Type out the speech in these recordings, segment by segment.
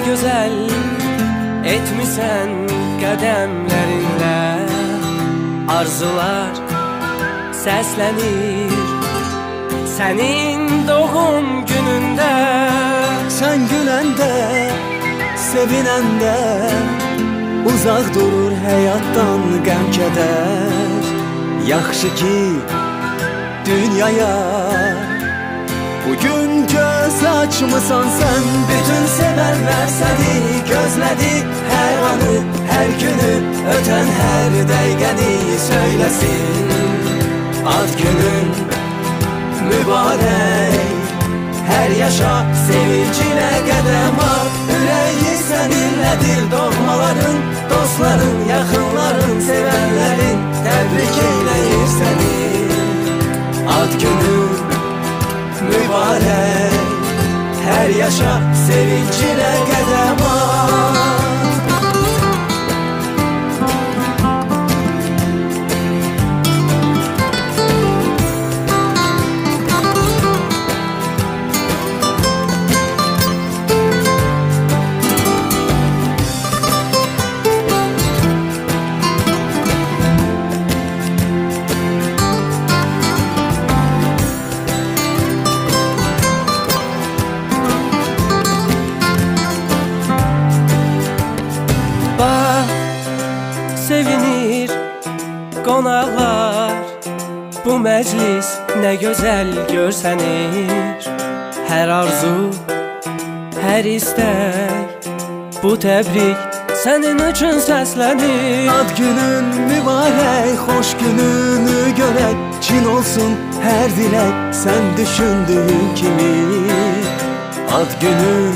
gözəl etmisən qədəmlərinlə. Arzular səslənir sənin doğum günündə. Sən güləndə, sevinəndə uzaq durur həyatdan qəm-kədər. Yaxşı ki, dünyaya bugün göz açmısan sən. Bütün sevənlər səni gözlədi, hər anı, hər günü, ötən hər dəqiqəni söyləsin. Ad günün mübarək, hər yaşa sevincinə qədəm at. Ürəyi səninlədir doğmaların, dostların, yaxınların, sevənlərin təbrik eyləyir səni. Ad günün mübarək, hər yaşa sevincinə qədəm at. Sevinir qonaqlar, bu məclis nə gözəl görsənir. Hər arzu, hər istək, bu təbrik sənin üçün səslənir. Ad günün mübarək, xoş gününü görək, çin olsun hər dilək sən düşündüyün kimi. Ad günün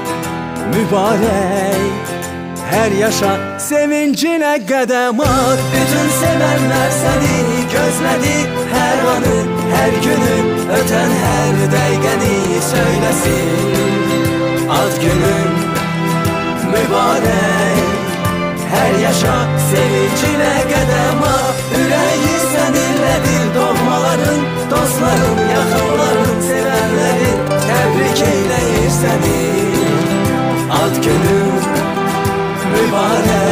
mübarək, hər yaşa sevincinə qədəm at. Bütün sevənlər səni gözlədi, hər anı, hər günü, ötən hər dəqiqəni söyləsin. Ad günün mübarək, hər yaşa sevincinə qədəm at. Ürəyi səninlədir doğmaların, dostların, yaxınların, sevənlərin təbrik eyləyir səni. Ad günün mübarək,